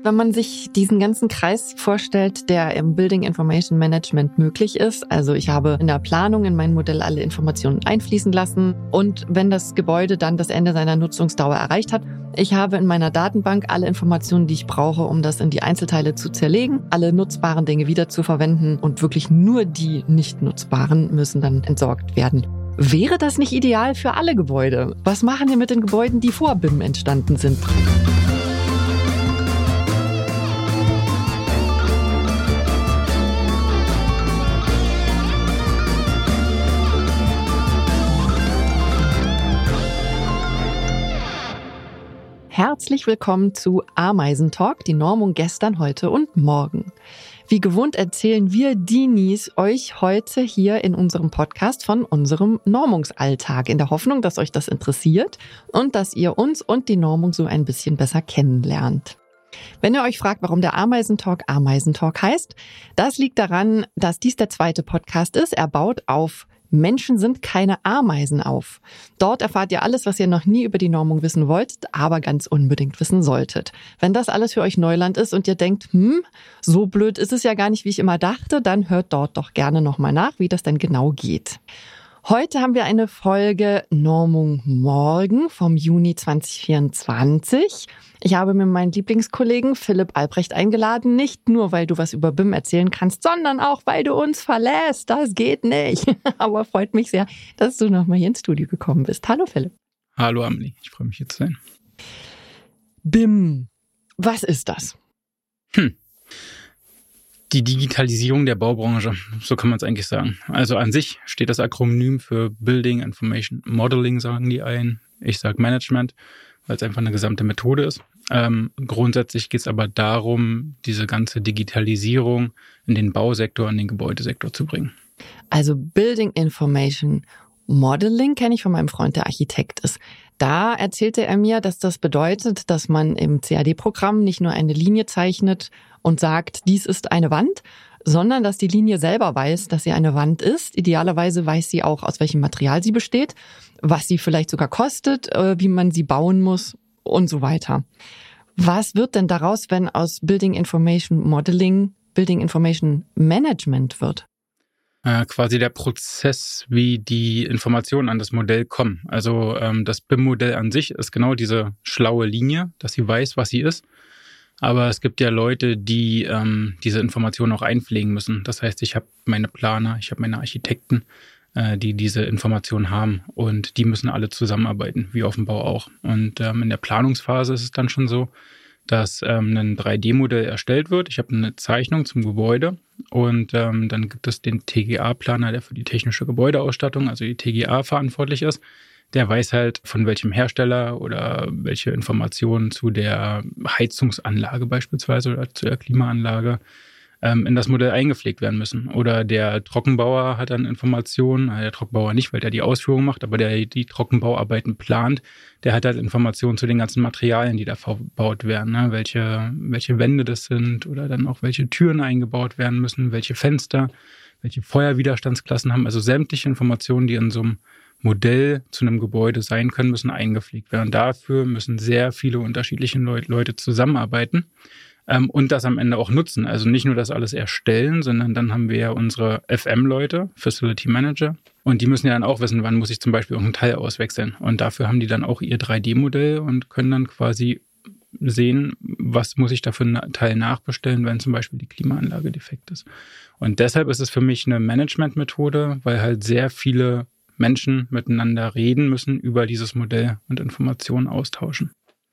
Wenn man sich diesen ganzen Kreis vorstellt, der im Building Information Management möglich ist, also ich habe in der Planung in mein Modell alle Informationen einfließen lassen und wenn das Gebäude dann das Ende seiner Nutzungsdauer erreicht hat, ich habe in meiner Datenbank alle Informationen, die ich brauche, um das in die Einzelteile zu zerlegen, alle nutzbaren Dinge wieder zu verwenden und wirklich nur die nicht nutzbaren müssen dann entsorgt werden. Wäre das nicht ideal für alle Gebäude? Was machen wir mit den Gebäuden, die vor BIM entstanden sind? Herzlich willkommen zu Ameisentalk, die Normung gestern, heute und morgen. Wie gewohnt erzählen wir Dinis euch heute hier in unserem Podcast von unserem Normungsalltag, in der Hoffnung, dass euch das interessiert und dass ihr uns und die Normung so ein bisschen besser kennenlernt. Wenn ihr euch fragt, warum der Ameisentalk heißt, das liegt daran, dass dies der zweite Podcast ist. Er baut auf Menschen sind keine Ameisen auf. Dort erfahrt ihr alles, was ihr noch nie über die Normung wissen wolltet, aber ganz unbedingt wissen solltet. Wenn das alles für euch Neuland ist und ihr denkt, so blöd ist es ja gar nicht, wie ich immer dachte, dann hört dort doch gerne nochmal nach, wie das denn genau geht. Heute haben wir eine Folge Normung morgen vom Juni 2024. Ich habe mir meinen Lieblingskollegen Philipp Albrecht eingeladen, nicht nur, weil du was über BIM erzählen kannst, sondern auch, weil du uns verlässt. Das geht nicht. Aber freut mich sehr, dass du nochmal hier ins Studio gekommen bist. Hallo Philipp. Hallo Amelie, ich freue mich hier zu sein. BIM, was ist das? Die Digitalisierung der Baubranche, so kann man es eigentlich sagen. Also an sich steht das Akronym für Building Information Modeling, sagen die einen. Ich sage Management, weil es einfach eine gesamte Methode ist. Grundsätzlich geht es aber darum, diese ganze Digitalisierung in den Bausektor, in den Gebäudesektor zu bringen. Also Building Information Modeling kenne ich von meinem Freund, der Architekt ist. Da erzählte er mir, dass das bedeutet, dass man im CAD-Programm nicht nur eine Linie zeichnet und sagt, dies ist eine Wand, sondern dass die Linie selber weiß, dass sie eine Wand ist. Idealerweise weiß sie auch, aus welchem Material sie besteht, was sie vielleicht sogar kostet, wie man sie bauen muss und so weiter. Was wird denn daraus, wenn aus Building Information Modeling Building Information Management wird? Quasi der Prozess, wie die Informationen an das Modell kommen. Also das BIM-Modell an sich ist genau diese schlaue Linie, dass sie weiß, was sie ist. Aber es gibt ja Leute, die diese Informationen auch einpflegen müssen. Das heißt, ich habe meine Planer, ich habe meine Architekten, die diese Informationen haben. Und die müssen alle zusammenarbeiten, wie auf dem Bau auch. Und in der Planungsphase ist es dann schon so, dass ein 3D-Modell erstellt wird. Ich habe eine Zeichnung zum Gebäude und dann gibt es den TGA-Planer, der für die technische Gebäudeausstattung, also die TGA, verantwortlich ist. Der weiß halt, von welchem Hersteller oder welche Informationen zu der Heizungsanlage beispielsweise oder zu der Klimaanlage in das Modell eingepflegt werden müssen. Oder der Trockenbauer hat dann Informationen, der Trockenbauer nicht, weil der die Ausführung macht, aber der die Trockenbauarbeiten plant, der hat halt Informationen zu den ganzen Materialien, die da verbaut werden, ne? Welche Wände das sind oder dann auch welche Türen eingebaut werden müssen, welche Fenster, welche Feuerwiderstandsklassen haben. Also sämtliche Informationen, die in so einem Modell zu einem Gebäude sein können, müssen eingepflegt werden. Dafür müssen sehr viele unterschiedliche Leute zusammenarbeiten und das am Ende auch nutzen. Also nicht nur das alles erstellen, sondern dann haben wir ja unsere FM-Leute, Facility Manager, und die müssen ja dann auch wissen, wann muss ich zum Beispiel irgendein Teil auswechseln. Und dafür haben die dann auch ihr 3D-Modell und können dann quasi sehen, was muss ich da für ein Teil nachbestellen, wenn zum Beispiel die Klimaanlage defekt ist. Und deshalb ist es für mich eine Management-Methode, weil halt sehr viele Menschen miteinander reden müssen über dieses Modell und Informationen austauschen.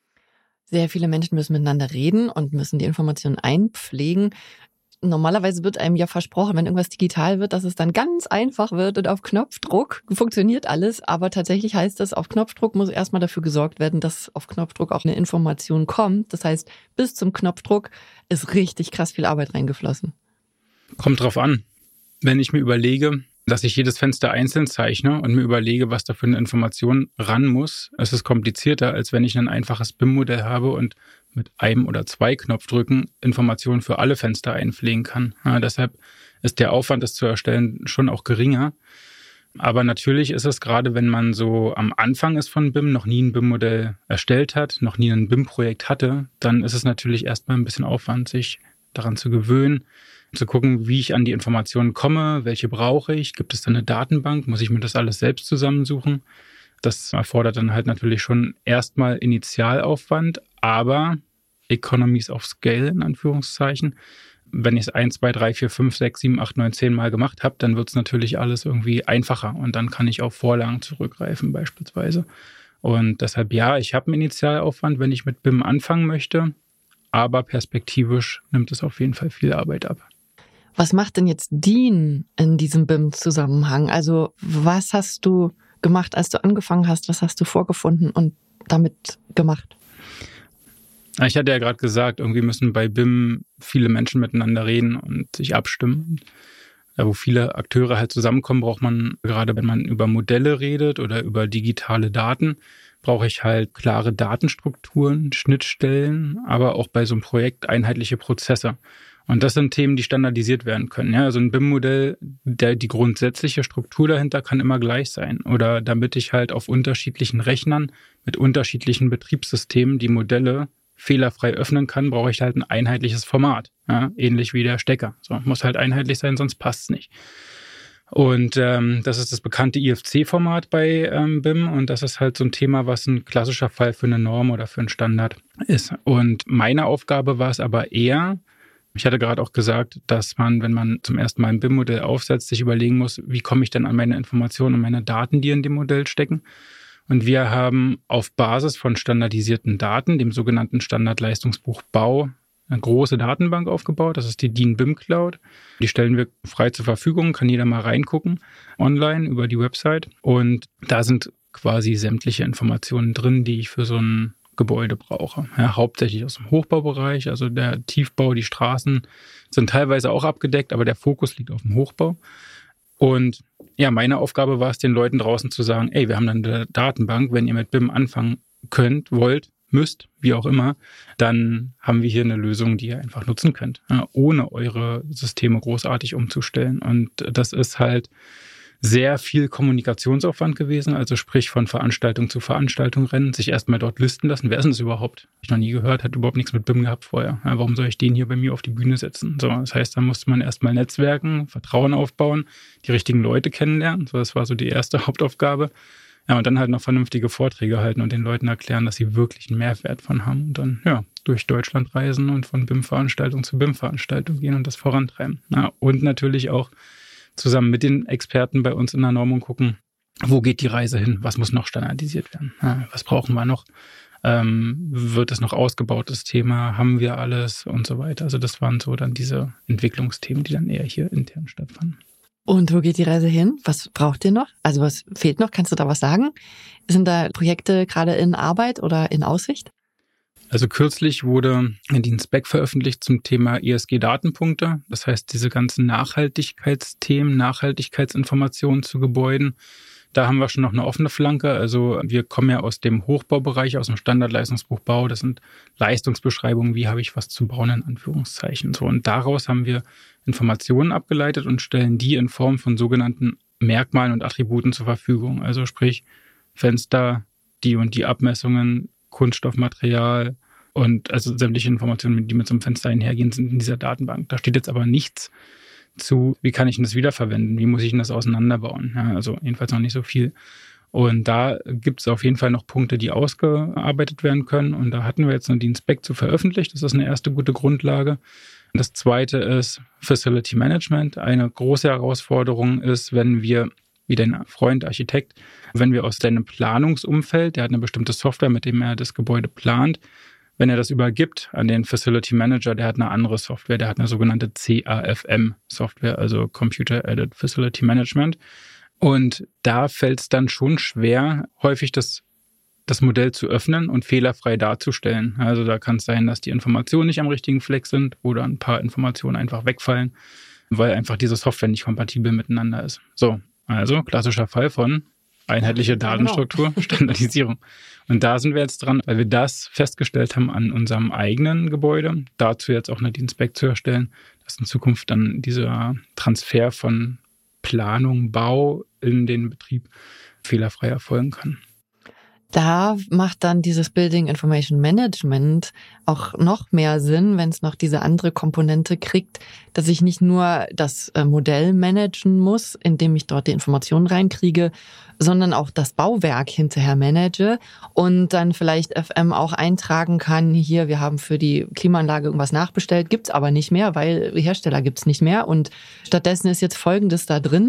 Sehr viele Menschen müssen miteinander reden und müssen die Informationen einpflegen. Normalerweise wird einem ja versprochen, wenn irgendwas digital wird, dass es dann ganz einfach wird und auf Knopfdruck funktioniert alles. Aber tatsächlich heißt das, auf Knopfdruck muss erstmal dafür gesorgt werden, dass auf Knopfdruck auch eine Information kommt. Das heißt, bis zum Knopfdruck ist richtig krass viel Arbeit reingeflossen. Kommt drauf an. Wenn ich mir überlege, dass ich jedes Fenster einzeln zeichne und mir überlege, was da für eine Information ran muss. Es ist komplizierter, als wenn ich ein einfaches BIM-Modell habe und mit einem oder zwei Knopfdrücken Informationen für alle Fenster einpflegen kann. Ja, deshalb ist der Aufwand, das zu erstellen, schon auch geringer. Aber natürlich ist es gerade, wenn man so am Anfang ist von BIM, noch nie ein BIM-Modell erstellt hat, noch nie ein BIM-Projekt hatte, dann ist es natürlich erstmal ein bisschen Aufwand, sich daran zu gewöhnen, zu gucken, wie ich an die Informationen komme, welche brauche ich, gibt es da eine Datenbank, muss ich mir das alles selbst zusammensuchen. Das erfordert dann halt natürlich schon erstmal Initialaufwand, aber Economies of Scale in Anführungszeichen. Wenn ich es 1, 2, 3, 4, 5, 6, 7, 8, 9, 10 Mal gemacht habe, dann wird es natürlich alles irgendwie einfacher und dann kann ich auf Vorlagen zurückgreifen beispielsweise. Und deshalb ja, ich habe einen Initialaufwand, wenn ich mit BIM anfangen möchte, aber perspektivisch nimmt es auf jeden Fall viel Arbeit ab. Was macht denn jetzt DIN in diesem BIM-Zusammenhang? Also was hast du gemacht, als du angefangen hast? Was hast du vorgefunden und damit gemacht? Ich hatte ja gerade gesagt, irgendwie müssen bei BIM viele Menschen miteinander reden und sich abstimmen. Da, wo viele Akteure halt zusammenkommen, braucht man, gerade wenn man über Modelle redet oder über digitale Daten, brauche ich halt klare Datenstrukturen, Schnittstellen, aber auch bei so einem Projekt einheitliche Prozesse. Und das sind Themen, die standardisiert werden können. Ja, also ein BIM-Modell, die grundsätzliche Struktur dahinter kann immer gleich sein. Oder damit ich halt auf unterschiedlichen Rechnern mit unterschiedlichen Betriebssystemen die Modelle fehlerfrei öffnen kann, brauche ich halt ein einheitliches Format. Ja, ähnlich wie der Stecker. So, muss halt einheitlich sein, sonst passt es nicht. Und das ist das bekannte IFC-Format bei BIM und das ist halt so ein Thema, was ein klassischer Fall für eine Norm oder für einen Standard ist. Und meine Aufgabe war es aber eher, ich hatte gerade auch gesagt, dass man, wenn man zum ersten Mal ein BIM-Modell aufsetzt, sich überlegen muss, wie komme ich denn an meine Informationen und meine Daten, die in dem Modell stecken. Und wir haben auf Basis von standardisierten Daten, dem sogenannten Standardleistungsbuch Bau, eine große Datenbank aufgebaut. Das ist die DIN BIM Cloud. Die stellen wir frei zur Verfügung, kann jeder mal reingucken, online über die Website. Und da sind quasi sämtliche Informationen drin, die ich für so ein Gebäude brauche. Ja, hauptsächlich aus dem Hochbaubereich, also der Tiefbau, die Straßen sind teilweise auch abgedeckt, aber der Fokus liegt auf dem Hochbau. Und ja, meine Aufgabe war es, den Leuten draußen zu sagen, ey, wir haben dann eine Datenbank, wenn ihr mit BIM anfangen könnt, wollt, müsst, wie auch immer, dann haben wir hier eine Lösung, die ihr einfach nutzen könnt, ohne eure Systeme großartig umzustellen. Und das ist halt sehr viel Kommunikationsaufwand gewesen, also sprich von Veranstaltung zu Veranstaltung rennen, sich erstmal dort listen lassen. Wer ist denn das überhaupt? Hab ich noch nie gehört, hat überhaupt nichts mit BIM gehabt vorher. Ja, warum soll ich den hier bei mir auf die Bühne setzen? So, das heißt, da musste man erstmal netzwerken, Vertrauen aufbauen, die richtigen Leute kennenlernen. So, das war so die erste Hauptaufgabe. Ja, und dann halt noch vernünftige Vorträge halten und den Leuten erklären, dass sie wirklich einen Mehrwert von haben. Und dann, ja, durch Deutschland reisen und von BIM-Veranstaltung zu BIM-Veranstaltung gehen und das vorantreiben. Ja, und natürlich auch zusammen mit den Experten bei uns in der Normung gucken, wo geht die Reise hin, was muss noch standardisiert werden, ja, was brauchen wir noch, wird es noch ausgebaut, das Thema, haben wir alles und so weiter. Also das waren so dann diese Entwicklungsthemen, die dann eher hier intern stattfanden. Und wo geht die Reise hin? Was braucht ihr noch? Also was fehlt noch? Kannst du da was sagen? Sind da Projekte gerade in Arbeit oder in Aussicht? Also kürzlich wurde die Spec veröffentlicht zum Thema ESG-Datenpunkte. Das heißt, diese ganzen Nachhaltigkeitsthemen, Nachhaltigkeitsinformationen zu Gebäuden, da haben wir schon noch eine offene Flanke. Also wir kommen ja aus dem Hochbaubereich, aus dem Standardleistungsbuch Bau. Das sind Leistungsbeschreibungen, wie habe ich was zu bauen, in Anführungszeichen. So, und daraus haben wir Informationen abgeleitet und stellen die in Form von sogenannten Merkmalen und Attributen zur Verfügung. Also sprich Fenster, die und die Abmessungen, Kunststoffmaterial und also sämtliche Informationen, die mit so einem Fenster einhergehen, sind in dieser Datenbank. Da steht jetzt aber nichts zu, wie kann ich denn das wiederverwenden? Wie muss ich denn das auseinanderbauen? Ja, also jedenfalls noch nicht so viel. Und da gibt es auf jeden Fall noch Punkte, die ausgearbeitet werden können. Und da hatten wir jetzt noch die Spec zu veröffentlicht. Das ist eine erste gute Grundlage. Das zweite ist Facility Management. Eine große Herausforderung ist, wenn wir, wie dein Freund, Architekt, wenn wir aus deinem Planungsumfeld, der hat eine bestimmte Software, mit dem er das Gebäude plant, wenn er das übergibt an den Facility Manager, der hat eine andere Software, der hat eine sogenannte CAFM-Software, also Computer Aided Facility Management. Und da fällt es dann schon schwer, häufig das Modell zu öffnen und fehlerfrei darzustellen. Also da kann es sein, dass die Informationen nicht am richtigen Fleck sind oder ein paar Informationen einfach wegfallen, weil einfach diese Software nicht kompatibel miteinander ist. So, also klassischer Fall von einheitliche Datenstruktur, genau. Standardisierung. Und da sind wir jetzt dran, weil wir das festgestellt haben an unserem eigenen Gebäude, dazu jetzt auch eine DIN-Spec zu erstellen, dass in Zukunft dann dieser Transfer von Planung, Bau in den Betrieb fehlerfrei erfolgen kann. Da macht dann dieses Building Information Management auch noch mehr Sinn, wenn es noch diese andere Komponente kriegt, dass ich nicht nur das Modell managen muss, indem ich dort die Informationen reinkriege, sondern auch das Bauwerk hinterher manage und dann vielleicht FM auch eintragen kann, hier, wir haben für die Klimaanlage irgendwas nachbestellt, gibt's aber nicht mehr, weil Hersteller gibt's nicht mehr und stattdessen ist jetzt Folgendes da drin.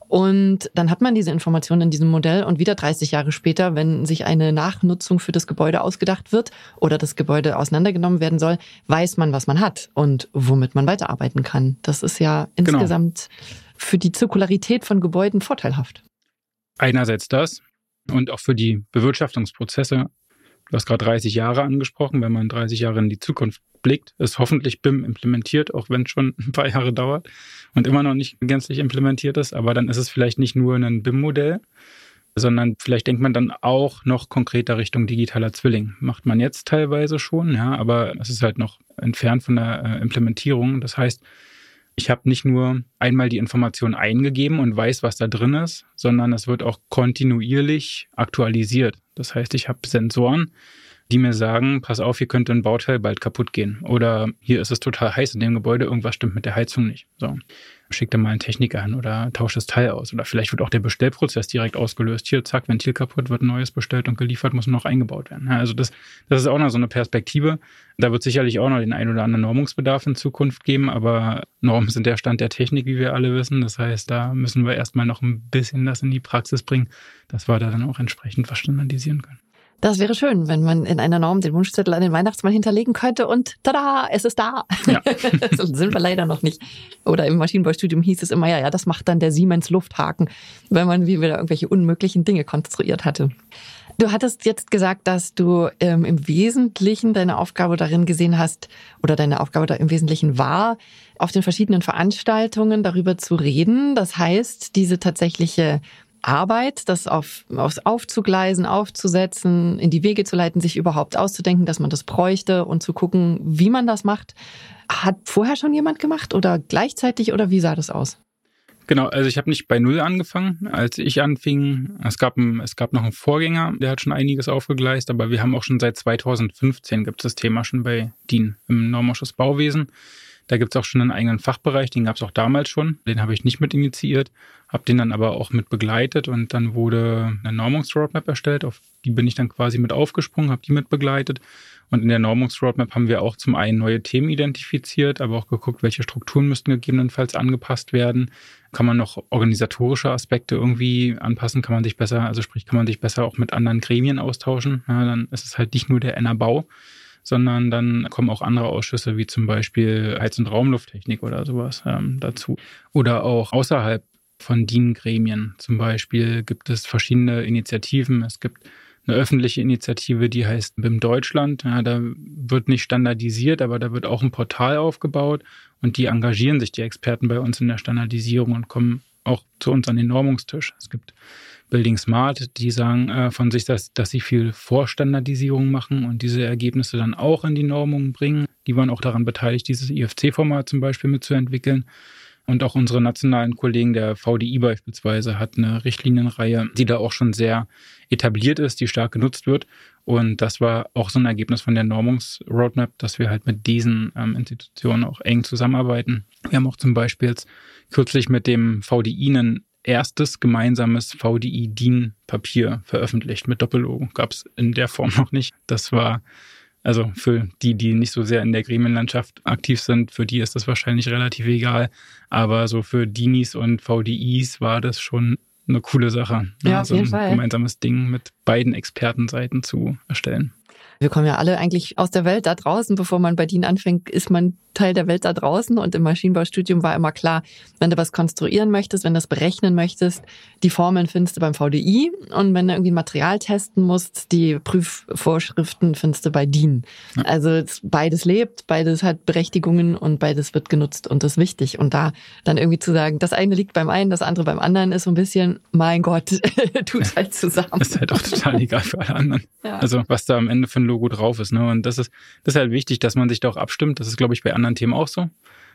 Und dann hat man diese Informationen in diesem Modell und wieder 30 Jahre später, wenn sich eine Nachnutzung für das Gebäude ausgedacht wird oder das Gebäude auseinandergenommen werden soll, weiß man, was man hat und womit man weiterarbeiten kann. Das ist ja insgesamt für die Zirkularität von Gebäuden vorteilhaft. Einerseits das und auch für die Bewirtschaftungsprozesse. Du hast gerade 30 Jahre angesprochen. Wenn man 30 Jahre in die Zukunft blickt, ist hoffentlich BIM implementiert, auch wenn es schon ein paar Jahre dauert und immer noch nicht gänzlich implementiert ist. Aber dann ist es vielleicht nicht nur ein BIM-Modell, sondern vielleicht denkt man dann auch noch konkreter Richtung digitaler Zwilling. Macht man jetzt teilweise schon, ja, aber es ist halt noch entfernt von der Implementierung. Das heißt, ich habe nicht nur einmal die Information eingegeben und weiß, was da drin ist, sondern es wird auch kontinuierlich aktualisiert. Das heißt, ich habe Sensoren, die mir sagen, pass auf, hier könnte ein Bauteil bald kaputt gehen. Oder hier ist es total heiß in dem Gebäude, irgendwas stimmt mit der Heizung nicht. So, schick da mal einen Techniker hin oder tauscht das Teil aus. Oder vielleicht wird auch der Bestellprozess direkt ausgelöst. Hier, zack, Ventil kaputt, wird ein neues bestellt und geliefert, muss nur noch eingebaut werden. Ja, also das ist auch noch so eine Perspektive. Da wird sicherlich auch noch den ein oder anderen Normungsbedarf in Zukunft geben, aber Normen sind der Stand der Technik, wie wir alle wissen. Das heißt, da müssen wir erstmal noch ein bisschen das in die Praxis bringen, dass wir da dann auch entsprechend was standardisieren können. Das wäre schön, wenn man in einer Norm den Wunschzettel an den Weihnachtsmann hinterlegen könnte und tada, es ist da. Ja. Das sind wir leider noch nicht. Oder im Maschinenbaustudium hieß es immer, ja, das macht dann der Siemens Lufthaken, wenn man wie wieder irgendwelche unmöglichen Dinge konstruiert hatte. Du hattest jetzt gesagt, dass du im Wesentlichen deine Aufgabe darin gesehen hast, oder deine Aufgabe da im Wesentlichen war, auf den verschiedenen Veranstaltungen darüber zu reden. Das heißt, diese tatsächliche Arbeit, das aufzugleisen, aufzusetzen, in die Wege zu leiten, sich überhaupt auszudenken, dass man das bräuchte und zu gucken, wie man das macht. Hat vorher schon jemand gemacht oder gleichzeitig oder wie sah das aus? Genau, also ich habe nicht bei Null angefangen. Als ich anfing, es gab noch einen Vorgänger, der hat schon einiges aufgegleist, aber wir haben auch schon seit 2015 gibt es das Thema schon bei DIN im Normausschuss Bauwesen. Da gibt es auch schon einen eigenen Fachbereich, den gab es auch damals schon. Den habe ich nicht mit initiiert, habe den dann aber auch mit begleitet und dann wurde eine Normungsroadmap erstellt. Auf die bin ich dann quasi mit aufgesprungen, habe die mit begleitet. Und in der Normungsroadmap haben wir auch zum einen neue Themen identifiziert, aber auch geguckt, welche Strukturen müssten gegebenenfalls angepasst werden. Kann man noch organisatorische Aspekte irgendwie anpassen? Kann man sich besser auch mit anderen Gremien austauschen? Ja, dann ist es halt nicht nur der NA-Bau, sondern dann kommen auch andere Ausschüsse, wie zum Beispiel Heiz- und Raumlufttechnik oder sowas dazu. Oder auch außerhalb von DIN-Gremien. Zum Beispiel gibt es verschiedene Initiativen. Es gibt eine öffentliche Initiative, die heißt BIM Deutschland. Ja, da wird nicht standardisiert, aber da wird auch ein Portal aufgebaut und die engagieren sich, die Experten bei uns in der Standardisierung und kommen auch zu uns an den Normungstisch. Es gibt Building Smart, die sagen von sich, dass sie viel Vorstandardisierung machen und diese Ergebnisse dann auch in die Normung bringen. Die waren auch daran beteiligt, dieses IFC-Format zum Beispiel mitzuentwickeln. Und auch unsere nationalen Kollegen, der VDI beispielsweise, hat eine Richtlinienreihe, die da auch schon sehr etabliert ist, die stark genutzt wird. Und das war auch so ein Ergebnis von der Normungsroadmap, dass wir halt mit diesen Institutionen auch eng zusammenarbeiten. Wir haben auch zum Beispiel jetzt kürzlich mit dem VDI ein erstes gemeinsames VDI-DIN-Papier veröffentlicht mit Doppellogo. Gab es in der Form noch nicht. Das war, also für die nicht so sehr in der Gremienlandschaft aktiv sind, für die ist das wahrscheinlich relativ egal. Aber so für DINis und VDIs war das schon eine coole Sache, ja, auf jeden Fall. Ein gemeinsames Ding mit beiden Expertenseiten zu erstellen. Wir kommen ja alle eigentlich aus der Welt da draußen. Bevor man bei DIN anfängt, ist man Teil der Welt da draußen. Und im Maschinenbaustudium war immer klar, wenn du was konstruieren möchtest, wenn du das berechnen möchtest, die Formeln findest du beim VDI. Und wenn du irgendwie ein Material testen musst, die Prüfvorschriften findest du bei DIN. Ja. Also beides lebt, beides hat Berechtigungen und beides wird genutzt und das ist wichtig. Und da dann irgendwie zu sagen, das eine liegt beim einen, das andere beim anderen, ist so ein bisschen, mein Gott, tut's halt zusammen. Das ist halt auch total egal für alle anderen. Ja. Also was da am Ende für ein Logo drauf ist. Ne? Und das ist halt wichtig, dass man sich da auch abstimmt. Das ist, glaube ich, bei anderen Themen auch so.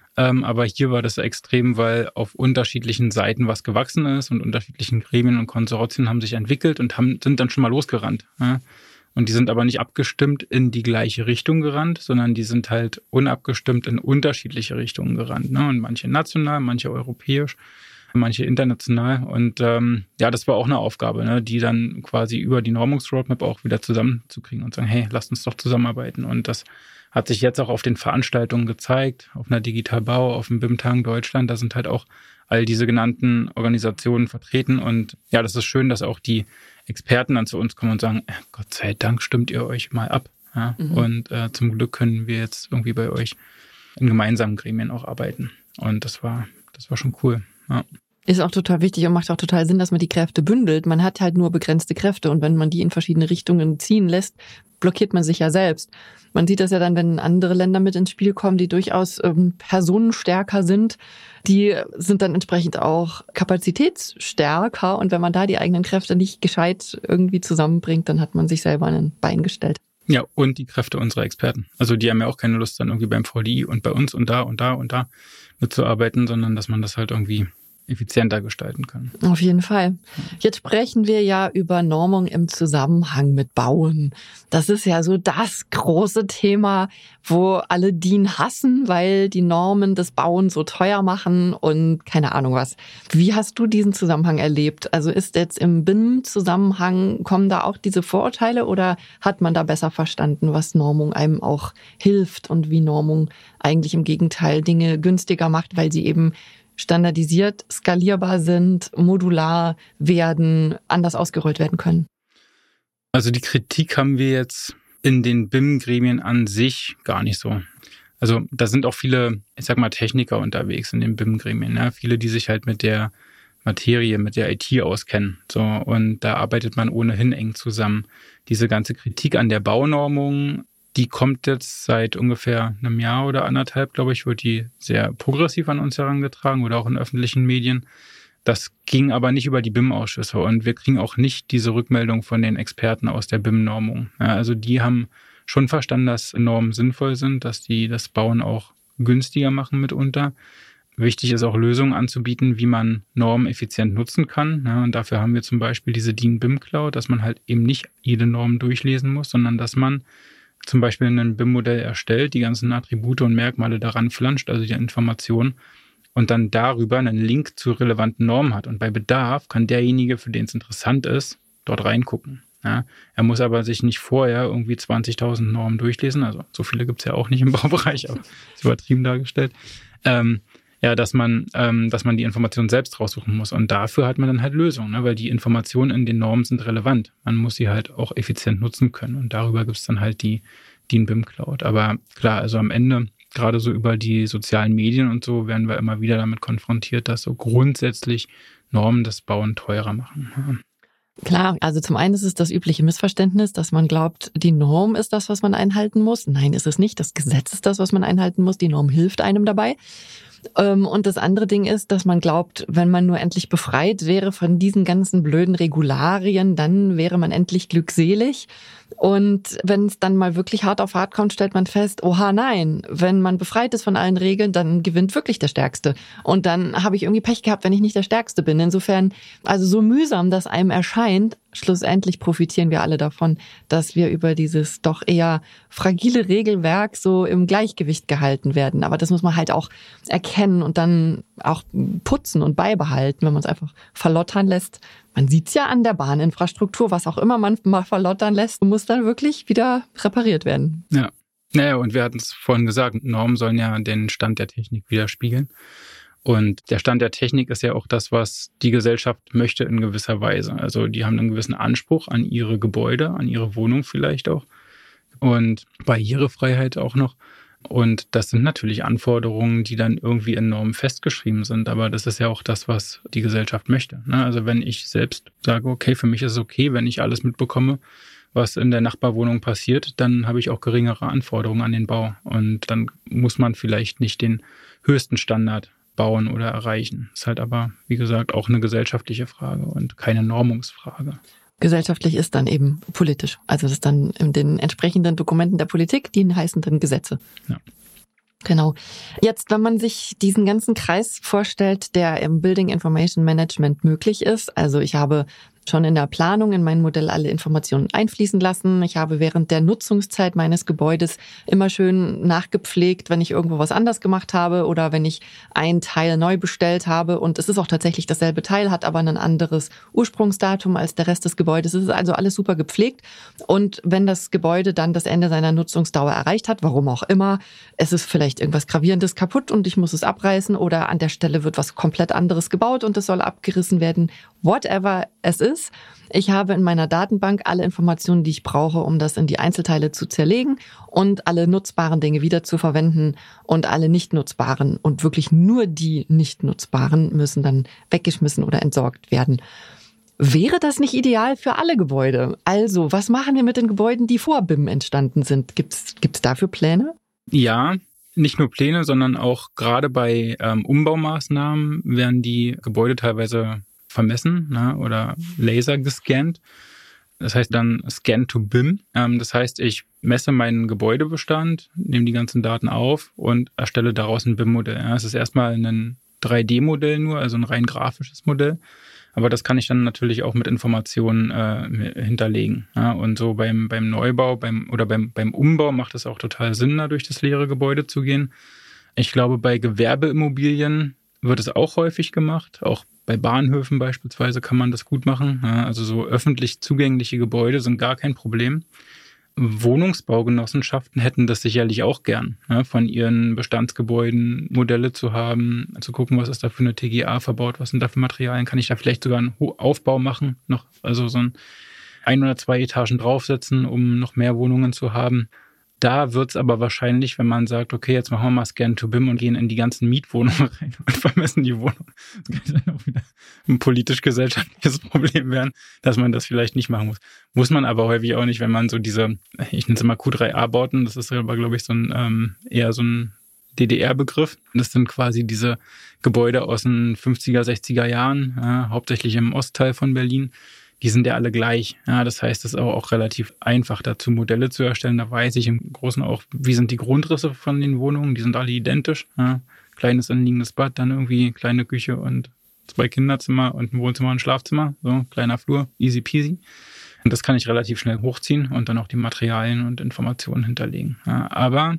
Aber hier war das extrem, weil auf unterschiedlichen Seiten was gewachsen ist und unterschiedlichen Gremien und Konsortien haben sich entwickelt und sind dann schon mal losgerannt. Ja? Und die sind aber nicht abgestimmt in die gleiche Richtung gerannt, sondern die sind halt unabgestimmt in unterschiedliche Richtungen gerannt. Ne? Und manche national, manche europäisch, manche international. Und das war auch eine Aufgabe, ne? Die dann quasi über die Normungsroadmap auch wieder zusammenzukriegen und sagen, hey, lasst uns doch zusammenarbeiten. Und das hat sich jetzt auch auf den Veranstaltungen gezeigt, auf einer Digitalbau, auf dem BIM-Tagen Deutschland. Da sind halt auch all diese genannten Organisationen vertreten. Und ja, das ist schön, dass auch die Experten dann zu uns kommen und sagen, Gott sei Dank stimmt ihr euch mal ab. Ja? Und zum Glück können wir jetzt irgendwie bei euch in gemeinsamen Gremien auch arbeiten. Und das war schon cool. Ja. Ist auch total wichtig und macht auch total Sinn, dass man die Kräfte bündelt. Man hat halt nur begrenzte Kräfte und wenn man die in verschiedene Richtungen ziehen lässt, blockiert man sich ja selbst. Man sieht das ja dann, wenn andere Länder mit ins Spiel kommen, die durchaus personenstärker sind. Die sind dann entsprechend auch kapazitätsstärker und wenn man da die eigenen Kräfte nicht gescheit irgendwie zusammenbringt, dann hat man sich selber an ein Bein gestellt. Ja, und die Kräfte unserer Experten. Also die haben ja auch keine Lust, dann irgendwie beim VDI und bei uns und da und da und da mitzuarbeiten, sondern dass man das halt irgendwie effizienter gestalten kann. Auf jeden Fall. Jetzt sprechen wir ja über Normung im Zusammenhang mit Bauen. Das ist ja so das große Thema, wo alle DIN hassen, weil die Normen das Bauen so teuer machen und keine Ahnung was. Wie hast du diesen Zusammenhang erlebt? Also ist jetzt im BIM-Zusammenhang, kommen da auch diese Vorurteile oder hat man da besser verstanden, was Normung einem auch hilft und wie Normung eigentlich im Gegenteil Dinge günstiger macht, weil sie eben standardisiert, skalierbar sind, modular werden, anders ausgerollt werden können? Also die Kritik haben wir jetzt in den BIM-Gremien an sich gar nicht so. Also da sind auch viele, ich sag mal, Techniker unterwegs in den BIM-Gremien. Ja? Viele, die sich halt mit der Materie, mit der IT auskennen. So, und da arbeitet man ohnehin eng zusammen. Diese ganze Kritik an der Baunormung, die kommt jetzt seit ungefähr einem Jahr oder anderthalb, glaube ich, wird die sehr progressiv an uns herangetragen oder auch in öffentlichen Medien. Das ging aber nicht über die BIM-Ausschüsse und wir kriegen auch nicht diese Rückmeldung von den Experten aus der BIM-Normung. Ja, also die haben schon verstanden, dass Normen sinnvoll sind, dass die das Bauen auch günstiger machen mitunter. Wichtig ist auch Lösungen anzubieten, wie man Normen effizient nutzen kann. Ja, und dafür haben wir zum Beispiel diese DIN BIM Cloud, dass man halt eben nicht jede Norm durchlesen muss, sondern dass man zum Beispiel ein BIM-Modell erstellt, die ganzen Attribute und Merkmale daran flanscht, also die Informationen, und dann darüber einen Link zu relevanten Normen hat. Und bei Bedarf kann derjenige, für den es interessant ist, dort reingucken. Ja, er muss aber sich nicht vorher irgendwie 20.000 Normen durchlesen, also so viele gibt es ja auch nicht im Baubereich, aber ist übertrieben dargestellt. Dass man die Informationen selbst raussuchen muss. Und dafür hat man dann halt Lösungen, ne? Weil die Informationen in den Normen sind relevant. Man muss sie halt auch effizient nutzen können. Und darüber gibt es dann halt die DIN BIM Cloud. Aber klar, also am Ende, gerade so über die sozialen Medien und so, werden wir immer wieder damit konfrontiert, dass so grundsätzlich Normen das Bauen teurer machen. Ja. Klar, also zum einen ist es das übliche Missverständnis, dass man glaubt, die Norm ist das, was man einhalten muss. Nein, ist es nicht. Das Gesetz ist das, was man einhalten muss. Die Norm hilft einem dabei. Und das andere Ding ist, dass man glaubt, wenn man nur endlich befreit wäre von diesen ganzen blöden Regularien, dann wäre man endlich glückselig. Und wenn es dann mal wirklich hart auf hart kommt, stellt man fest, oha, nein, wenn man befreit ist von allen Regeln, dann gewinnt wirklich der Stärkste. Und dann habe ich irgendwie Pech gehabt, wenn ich nicht der Stärkste bin. Insofern, also so mühsam das einem erscheint, schlussendlich profitieren wir alle davon, dass wir über dieses doch eher fragile Regelwerk so im Gleichgewicht gehalten werden. Aber das muss man halt auch erkennen und dann auch putzen und beibehalten, wenn man es einfach verlottern lässt. Man sieht's ja an der Bahninfrastruktur, was auch immer man mal verlottern lässt, muss dann wirklich wieder repariert werden. Ja, naja, und wir hatten es vorhin gesagt, Normen sollen ja den Stand der Technik widerspiegeln. Und der Stand der Technik ist ja auch das, was die Gesellschaft möchte in gewisser Weise. Also die haben einen gewissen Anspruch an ihre Gebäude, an ihre Wohnung vielleicht auch und Barrierefreiheit auch noch. Und das sind natürlich Anforderungen, die dann irgendwie in Normen festgeschrieben sind. Aber das ist ja auch das, was die Gesellschaft möchte. Also wenn ich selbst sage, okay, für mich ist es okay, wenn ich alles mitbekomme, was in der Nachbarwohnung passiert, dann habe ich auch geringere Anforderungen an den Bau. Und dann muss man vielleicht nicht den höchsten Standard bauen oder erreichen. Ist halt aber, wie gesagt, auch eine gesellschaftliche Frage und keine Normungsfrage. Gesellschaftlich ist dann eben politisch. Also das ist dann in den entsprechenden Dokumenten der Politik, die heißen dann Gesetze. Ja. Genau. Jetzt, wenn man sich diesen ganzen Kreis vorstellt, der im Building Information Management möglich ist, also ich habe schon in der Planung in mein Modell alle Informationen einfließen lassen. Ich habe während der Nutzungszeit meines Gebäudes immer schön nachgepflegt, wenn ich irgendwo was anders gemacht habe oder wenn ich ein Teil neu bestellt habe. Und es ist auch tatsächlich dasselbe Teil, hat aber ein anderes Ursprungsdatum als der Rest des Gebäudes. Es ist also alles super gepflegt. Und wenn das Gebäude dann das Ende seiner Nutzungsdauer erreicht hat, warum auch immer, es ist vielleicht irgendwas Gravierendes kaputt und ich muss es abreißen oder an der Stelle wird was komplett anderes gebaut und es soll abgerissen werden, whatever es ist. Ich habe in meiner Datenbank alle Informationen, die ich brauche, um das in die Einzelteile zu zerlegen und alle nutzbaren Dinge wieder zu verwenden und alle nicht nutzbaren und wirklich nur die nicht nutzbaren müssen dann weggeschmissen oder entsorgt werden. Wäre das nicht ideal für alle Gebäude? Also, was machen wir mit den Gebäuden, die vor BIM entstanden sind? Gibt's dafür Pläne? Ja, nicht nur Pläne, sondern auch gerade bei Umbaumaßnahmen werden die Gebäude teilweise vermessen, ne, oder Laser gescannt. Das heißt dann Scan to BIM. Das heißt, ich messe meinen Gebäudebestand, nehme die ganzen Daten auf und erstelle daraus ein BIM-Modell. Ja, es ist erstmal ein 3D-Modell nur, also ein rein grafisches Modell. Aber das kann ich dann natürlich auch mit Informationen hinterlegen. Ja, und so beim Neubau beim Umbau macht es auch total Sinn, da durch das leere Gebäude zu gehen. Ich glaube, bei Gewerbeimmobilien wird es auch häufig gemacht. Auch bei Bahnhöfen beispielsweise kann man das gut machen. Ja, also so öffentlich zugängliche Gebäude sind gar kein Problem. Wohnungsbaugenossenschaften hätten das sicherlich auch gern, ja, von ihren Bestandsgebäuden Modelle zu haben, zu gucken, was ist da für eine TGA verbaut, was sind da für Materialien, kann ich da vielleicht sogar einen Aufbau machen, noch, also so ein oder zwei Etagen draufsetzen, um noch mehr Wohnungen zu haben. Da wird's aber wahrscheinlich, wenn man sagt, okay, jetzt machen wir mal Scan to BIM und gehen in die ganzen Mietwohnungen rein und vermessen die Wohnung. Das kann dann auch wieder ein politisch-gesellschaftliches Problem werden, dass man das vielleicht nicht machen muss. Muss man aber häufig auch nicht, wenn man so diese, ich nenne es immer Q3A-Bauten, das ist aber, glaube ich, so ein eher so ein DDR-Begriff. Das sind quasi diese Gebäude aus den 50er, 60er Jahren, hauptsächlich im Ostteil von Berlin. Die sind ja alle gleich. Ja, das heißt, es ist auch relativ einfach, dazu Modelle zu erstellen. Da weiß ich im Großen auch, wie sind die Grundrisse von den Wohnungen. Die sind alle identisch. Ja, kleines anliegendes Bad, dann irgendwie kleine Küche und 2 Kinderzimmer und ein Wohnzimmer und ein Schlafzimmer. So, kleiner Flur, easy peasy. Und das kann ich relativ schnell hochziehen und dann auch die Materialien und Informationen hinterlegen. Ja, aber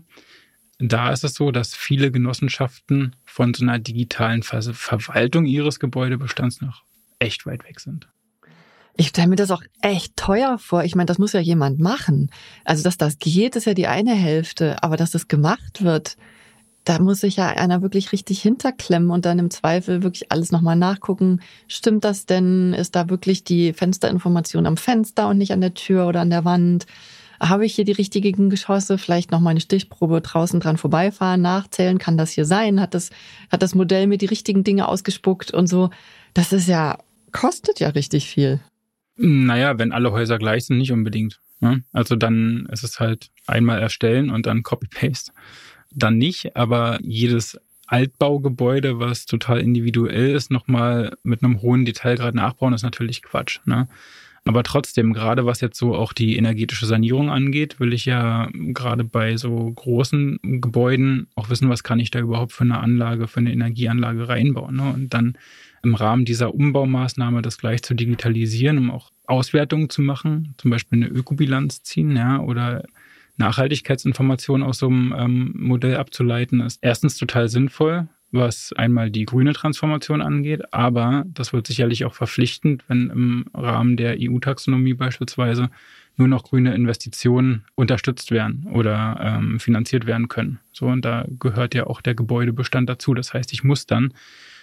da ist es so, dass viele Genossenschaften von so einer digitalen Verwaltung ihres Gebäudebestands noch echt weit weg sind. Ich stelle mir das auch echt teuer vor. Ich meine, das muss ja jemand machen. Also, dass das geht, ist ja die eine Hälfte. Aber dass das gemacht wird, da muss sich ja einer wirklich richtig hinterklemmen und dann im Zweifel wirklich alles nochmal nachgucken. Stimmt das denn? Ist da wirklich die Fensterinformation am Fenster und nicht an der Tür oder an der Wand? Habe ich hier die richtigen Geschosse? Vielleicht nochmal eine Stichprobe draußen dran vorbeifahren, nachzählen. Kann das hier sein? Hat das Modell mir die richtigen Dinge ausgespuckt und so? Das ist ja, kostet ja richtig viel. Naja, wenn alle Häuser gleich sind, nicht unbedingt. Ne? Also dann ist es halt einmal erstellen und dann Copy-Paste. Dann nicht, aber jedes Altbaugebäude, was total individuell ist, nochmal mit einem hohen Detailgrad nachbauen, ist natürlich Quatsch. Ne? Aber trotzdem, gerade was jetzt so auch die energetische Sanierung angeht, will ich ja gerade bei so großen Gebäuden auch wissen, was kann ich da überhaupt für eine Anlage, für eine Energieanlage reinbauen. Ne? Und dann im Rahmen dieser Umbaumaßnahme das gleich zu digitalisieren, um auch Auswertungen zu machen, zum Beispiel eine Ökobilanz ziehen, ja, oder Nachhaltigkeitsinformationen aus so einem Modell abzuleiten, ist erstens total sinnvoll, was einmal die grüne Transformation angeht, aber das wird sicherlich auch verpflichtend, wenn im Rahmen der EU-Taxonomie beispielsweise nur noch grüne Investitionen unterstützt werden oder finanziert werden können. So, und da gehört ja auch der Gebäudebestand dazu. Das heißt, ich muss dann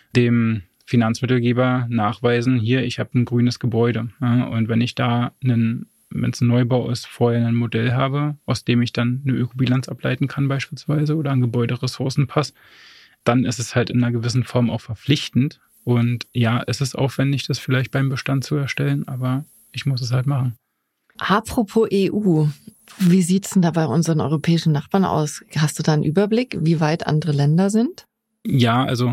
dem Finanzmittelgeber nachweisen, hier, ich habe ein grünes Gebäude. Ja, und wenn ich da wenn es ein Neubau ist, vorher ein Modell habe, aus dem ich dann eine Ökobilanz ableiten kann beispielsweise oder ein Gebäuderessourcenpass, dann ist es halt in einer gewissen Form auch verpflichtend. Und ja, es ist aufwendig, das vielleicht beim Bestand zu erstellen, aber ich muss es halt machen. Apropos EU, wie sieht's denn da bei unseren europäischen Nachbarn aus? Hast du da einen Überblick, wie weit andere Länder sind? Ja, also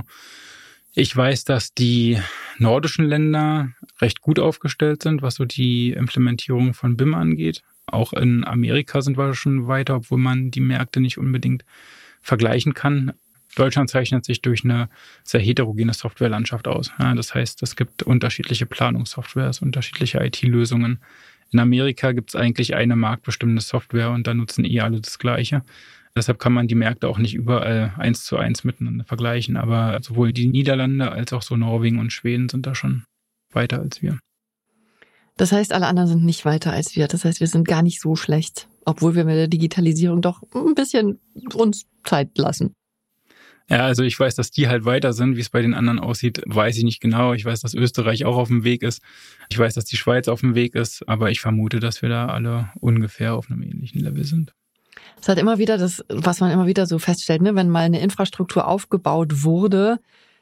ich weiß, dass die nordischen Länder recht gut aufgestellt sind, was so die Implementierung von BIM angeht. Auch in Amerika sind wir schon weiter, obwohl man die Märkte nicht unbedingt vergleichen kann. Deutschland zeichnet sich durch eine sehr heterogene Softwarelandschaft aus. Ja, das heißt, es gibt unterschiedliche Planungssoftwares, unterschiedliche IT-Lösungen. In Amerika gibt es eigentlich eine marktbestimmende Software und da nutzen alle das Gleiche. Deshalb kann man die Märkte auch nicht überall 1:1 miteinander vergleichen. Aber sowohl die Niederlande als auch so Norwegen und Schweden sind da schon weiter als wir. Das heißt, alle anderen sind nicht weiter als wir. Das heißt, wir sind gar nicht so schlecht, obwohl wir mit der Digitalisierung doch ein bisschen uns Zeit lassen. Ja, also ich weiß, dass die halt weiter sind. Wie es bei den anderen aussieht, weiß ich nicht genau. Ich weiß, dass Österreich auch auf dem Weg ist. Ich weiß, dass die Schweiz auf dem Weg ist. Aber ich vermute, dass wir da alle ungefähr auf einem ähnlichen Level sind. Das ist halt immer wieder das, was man immer wieder so feststellt, ne? Wenn mal eine Infrastruktur aufgebaut wurde,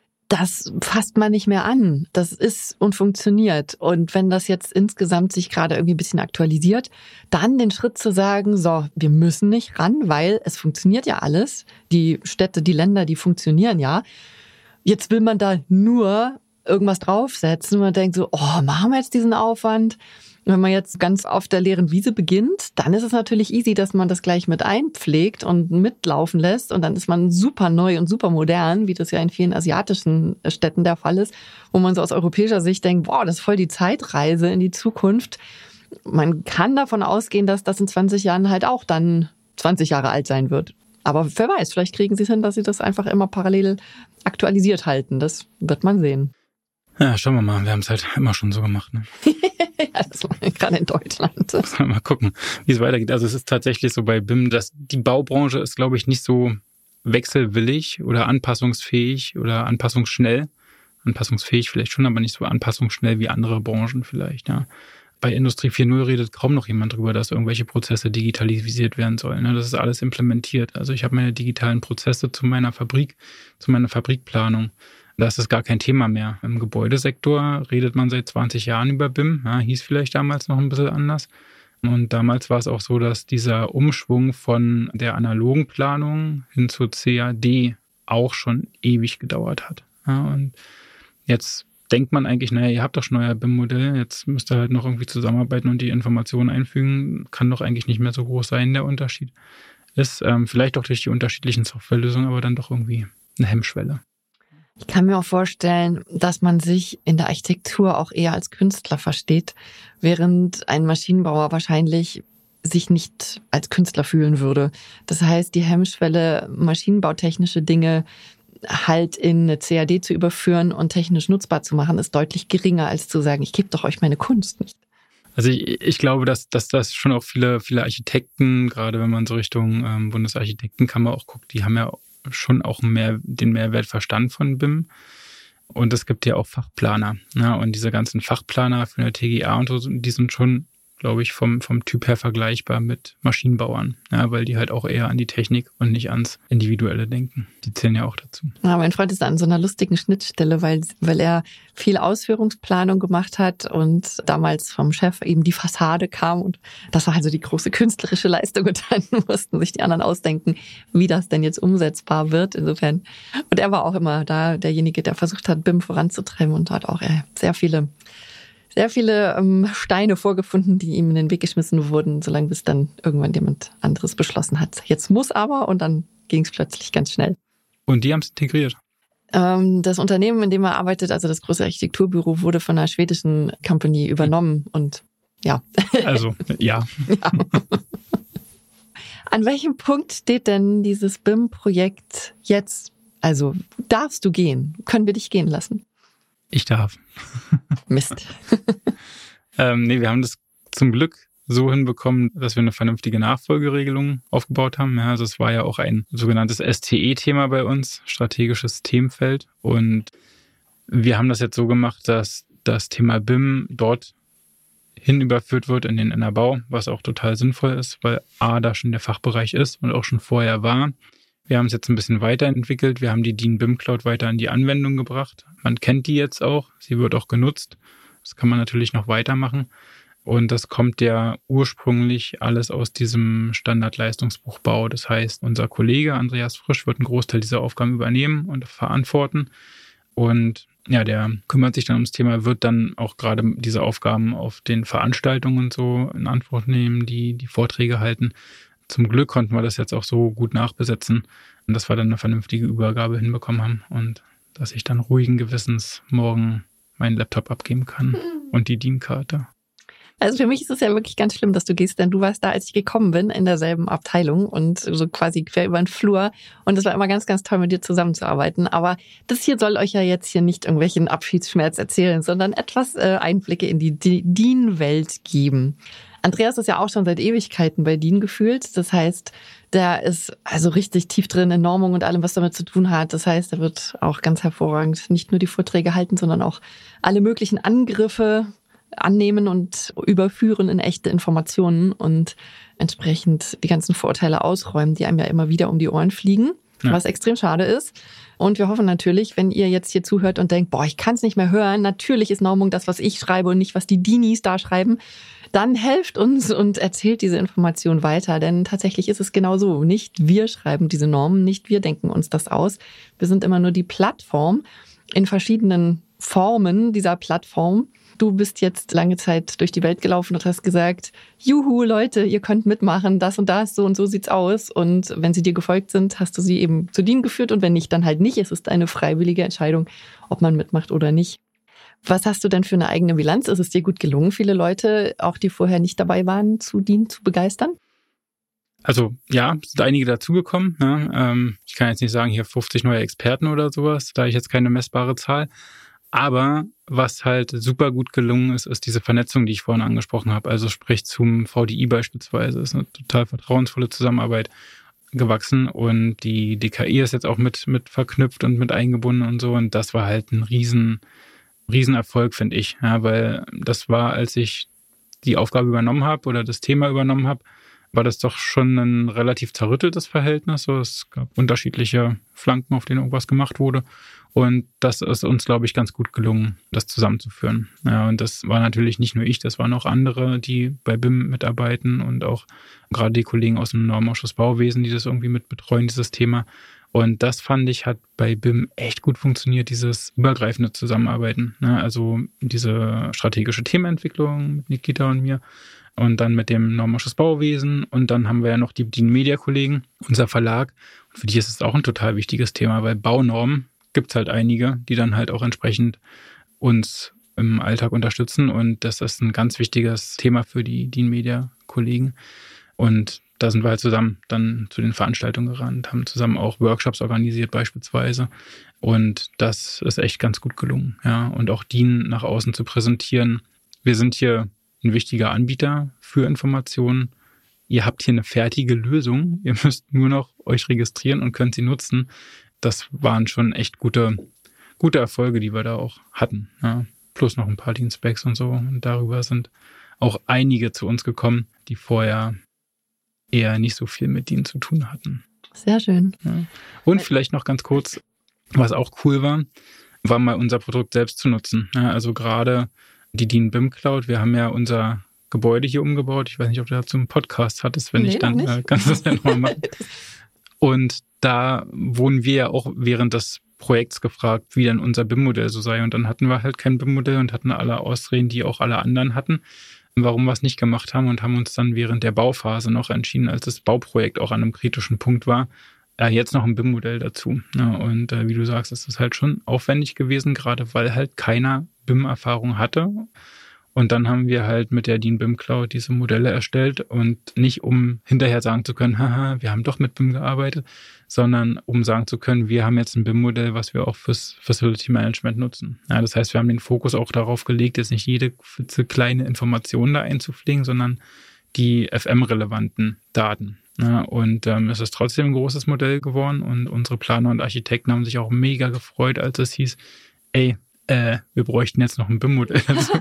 das fasst man nicht mehr an. Das ist und funktioniert. Und wenn das jetzt insgesamt sich gerade irgendwie ein bisschen aktualisiert, dann den Schritt zu sagen, so, wir müssen nicht ran, weil es funktioniert ja alles. Die Städte, die Länder, die funktionieren ja. Jetzt will man da nur irgendwas draufsetzen und man denkt so, oh, machen wir jetzt diesen Aufwand? Wenn man jetzt ganz auf der leeren Wiese beginnt, dann ist es natürlich easy, dass man das gleich mit einpflegt und mitlaufen lässt. Und dann ist man super neu und super modern, wie das ja in vielen asiatischen Städten der Fall ist, wo man so aus europäischer Sicht denkt, boah, das ist voll die Zeitreise in die Zukunft. Man kann davon ausgehen, dass das in 20 Jahren halt auch dann 20 Jahre alt sein wird. Aber wer weiß, vielleicht kriegen sie es hin, dass sie das einfach immer parallel aktualisiert halten. Das wird man sehen. Ja, schauen wir mal. Wir haben es halt immer schon so gemacht. Ne? Ja, das war gerade in Deutschland. Mal gucken, wie es weitergeht. Also es ist tatsächlich so bei BIM, dass die Baubranche ist, glaube ich, nicht so wechselwillig oder anpassungsfähig oder anpassungsschnell. Anpassungsfähig vielleicht schon, aber nicht so anpassungsschnell wie andere Branchen vielleicht. Ja. Bei Industrie 4.0 redet kaum noch jemand drüber, dass irgendwelche Prozesse digitalisiert werden sollen. Das ist alles implementiert. Also ich habe meine digitalen Prozesse zu meiner Fabrik, zu meiner Fabrikplanung. Das ist gar kein Thema mehr. Im Gebäudesektor redet man seit 20 Jahren über BIM. Ja, hieß vielleicht damals noch ein bisschen anders. Und damals war es auch so, dass dieser Umschwung von der analogen Planung hin zur CAD auch schon ewig gedauert hat. Ja, und jetzt denkt man eigentlich, naja, ihr habt doch schon euer BIM-Modell, jetzt müsst ihr halt noch irgendwie zusammenarbeiten und die Informationen einfügen. Kann doch eigentlich nicht mehr so groß sein, der Unterschied. Ist vielleicht auch durch die unterschiedlichen Softwarelösungen, aber dann doch irgendwie eine Hemmschwelle. Ich kann mir auch vorstellen, dass man sich in der Architektur auch eher als Künstler versteht, während ein Maschinenbauer wahrscheinlich sich nicht als Künstler fühlen würde. Das heißt, die Hemmschwelle, maschinenbautechnische Dinge halt in eine CAD zu überführen und technisch nutzbar zu machen, ist deutlich geringer, als zu sagen, ich gebe doch euch meine Kunst nicht. Also ich glaube, dass das schon auch viele Architekten, gerade wenn man so Richtung Bundesarchitektenkammer auch guckt, die haben ja schon auch den Mehrwert verstanden von BIM. Und es gibt ja auch Fachplaner. Ja, und diese ganzen Fachplaner für eine TGA und so, die sind schon, glaube ich, vom Typ her vergleichbar mit Maschinenbauern. Ja, weil die halt auch eher an die Technik und nicht ans Individuelle denken. Die zählen ja auch dazu. Ja, mein Freund ist an so einer lustigen Schnittstelle, weil er viel Ausführungsplanung gemacht hat und damals vom Chef eben die Fassade kam und das war also die große künstlerische Leistung und dann mussten sich die anderen ausdenken, wie das denn jetzt umsetzbar wird. Insofern. Und er war auch immer da derjenige, der versucht hat, BIM voranzutreiben und hat auch sehr viele Steine vorgefunden, die ihm in den Weg geschmissen wurden, solange bis dann irgendwann jemand anderes beschlossen hat. Jetzt muss aber und dann ging es plötzlich ganz schnell. Und die haben es integriert? Das Unternehmen, in dem er arbeitet, also das große Architekturbüro, wurde von einer schwedischen Company übernommen und ja. Also, ja. Ja. An welchem Punkt steht denn dieses BIM-Projekt jetzt? Also, darfst du gehen? Können wir dich gehen lassen? Ich darf. Mist. Wir haben das zum Glück so hinbekommen, dass wir eine vernünftige Nachfolgeregelung aufgebaut haben. Ja, also es war ja auch ein sogenanntes STE-Thema bei uns, strategisches Themenfeld. Und wir haben das jetzt so gemacht, dass das Thema BIM dort hin überführt wird in den NRBau, was auch total sinnvoll ist, weil A, da schon der Fachbereich ist und auch schon vorher war. Wir haben es jetzt ein bisschen weiterentwickelt. Wir haben die DIN BIM Cloud weiter in die Anwendung gebracht. Man kennt die jetzt auch. Sie wird auch genutzt. Das kann man natürlich noch weitermachen. Und das kommt ja ursprünglich alles aus diesem Standardleistungsbuchbau. Das heißt, unser Kollege Andreas Frisch wird einen Großteil dieser Aufgaben übernehmen und verantworten. Und ja, der kümmert sich dann ums Thema, wird dann auch gerade diese Aufgaben auf den Veranstaltungen und so in Anspruch nehmen, die Vorträge halten, zum Glück konnten wir das jetzt auch so gut nachbesetzen, dass wir dann eine vernünftige Übergabe hinbekommen haben und dass ich dann ruhigen Gewissens morgen meinen Laptop abgeben kann und die DIN-Karte. Also für mich ist es ja wirklich ganz schlimm, dass du gehst, denn du warst da, als ich gekommen bin, in derselben Abteilung und so quasi quer über den Flur. Und es war immer ganz, ganz toll, mit dir zusammenzuarbeiten. Aber das hier soll euch ja jetzt hier nicht irgendwelchen Abschiedsschmerz erzählen, sondern etwas Einblicke in die DIN-Welt geben. Andreas ist ja auch schon seit Ewigkeiten bei DIN gefühlt. Das heißt, der ist also richtig tief drin in Normung und allem, was damit zu tun hat. Das heißt, er wird auch ganz hervorragend nicht nur die Vorträge halten, sondern auch alle möglichen Angriffe annehmen und überführen in echte Informationen und entsprechend die ganzen Vorurteile ausräumen, die einem ja immer wieder um die Ohren fliegen, was extrem schade ist. Und wir hoffen natürlich, wenn ihr jetzt hier zuhört und denkt, ich kann es nicht mehr hören, natürlich ist Normung das, was ich schreibe und nicht, was die Dinis da schreiben, dann helft uns und erzählt diese Information weiter, denn tatsächlich ist es genau so. Nicht wir schreiben diese Normen, nicht wir denken uns das aus. Wir sind immer nur die Plattform in verschiedenen Formen dieser Plattform. Du bist jetzt lange Zeit durch die Welt gelaufen und hast gesagt, juhu Leute, ihr könnt mitmachen, das und das, so und so sieht's aus. Und wenn sie dir gefolgt sind, hast du sie eben zu DIN geführt und wenn nicht, dann halt nicht. Es ist eine freiwillige Entscheidung, ob man mitmacht oder nicht. Was hast du denn für eine eigene Bilanz? Ist es dir gut gelungen, viele Leute, auch die vorher nicht dabei waren, zu DIN zu begeistern? Also ja, es sind einige dazugekommen. Ne? Ich kann jetzt nicht sagen, hier 50 neue Experten oder sowas, da habe ich jetzt keine messbare Zahl. Aber was halt super gut gelungen ist, ist diese Vernetzung, die ich vorhin angesprochen habe. Also sprich zum VDI beispielsweise. Das ist eine total vertrauensvolle Zusammenarbeit gewachsen und die DKI ist jetzt auch mit verknüpft und mit eingebunden und so. Und das war halt ein Riesenerfolg, finde ich. Ja, weil das war, als ich die Aufgabe übernommen habe oder das Thema übernommen habe, war das doch schon ein relativ zerrütteltes Verhältnis. So, es gab unterschiedliche Flanken, auf denen irgendwas gemacht wurde. Und das ist uns, glaube ich, ganz gut gelungen, das zusammenzuführen. Ja, und das war natürlich nicht nur ich, das waren auch andere, die bei BIM mitarbeiten und auch gerade die Kollegen aus dem Normausschuss Bauwesen, die das irgendwie mit betreuen, dieses Thema. Und das fand ich, hat bei BIM echt gut funktioniert, dieses übergreifende Zusammenarbeiten. Ne? Also diese strategische Themenentwicklung mit Nikita und mir. Und dann mit dem Normausschuss Bauwesen. Und dann haben wir ja noch die DIN-Media-Kollegen, unser Verlag. Und für die ist es auch ein total wichtiges Thema, weil Baunormen gibt es halt einige, die dann halt auch entsprechend uns im Alltag unterstützen. Und das ist ein ganz wichtiges Thema für die DIN-Media-Kollegen. Und da sind wir halt zusammen dann zu den Veranstaltungen gerannt, haben zusammen auch Workshops organisiert beispielsweise. Und das ist echt ganz gut gelungen. Ja. Und auch DIN nach außen zu präsentieren. Wir sind hier ein wichtiger Anbieter für Informationen. Ihr habt hier eine fertige Lösung. Ihr müsst nur noch euch registrieren und könnt sie nutzen. Das waren schon echt gute Erfolge, die wir da auch hatten. Ja. Plus noch ein paar DIN-Specs und so. Und darüber sind auch einige zu uns gekommen, die vorher eher nicht so viel mit DIN zu tun hatten. Sehr schön. Ja. Und vielleicht noch ganz kurz, was auch cool war mal unser Produkt selbst zu nutzen. Ja, also gerade die DIN BIM Cloud. Wir haben ja unser Gebäude hier umgebaut. Ich weiß nicht, ob du dazu einen Podcast hattest. Wenn nicht, dann kannst du das ja nochmal machen. Und da wurden wir ja auch während des Projekts gefragt, wie denn unser BIM-Modell so sei. Und dann hatten wir halt kein BIM-Modell und hatten alle Ausreden, die auch alle anderen hatten, warum wir es nicht gemacht haben und haben uns dann während der Bauphase noch entschieden, als das Bauprojekt auch an einem kritischen Punkt war, jetzt noch ein BIM-Modell dazu. Ja, und wie du sagst, ist das halt schon aufwendig gewesen, gerade weil halt keiner BIM-Erfahrung hatte. Und dann haben wir halt mit der DIN BIM Cloud diese Modelle erstellt und nicht um hinterher sagen zu können, haha, wir haben doch mit BIM gearbeitet, sondern um sagen zu können, wir haben jetzt ein BIM-Modell, was wir auch fürs Facility Management nutzen. Ja, das heißt, wir haben den Fokus auch darauf gelegt, jetzt nicht jede kleine Information da einzupflegen, sondern die FM-relevanten Daten. Ja, und es ist trotzdem ein großes Modell geworden und unsere Planer und Architekten haben sich auch mega gefreut, als es hieß, wir bräuchten jetzt noch ein BIM-Modell dazu.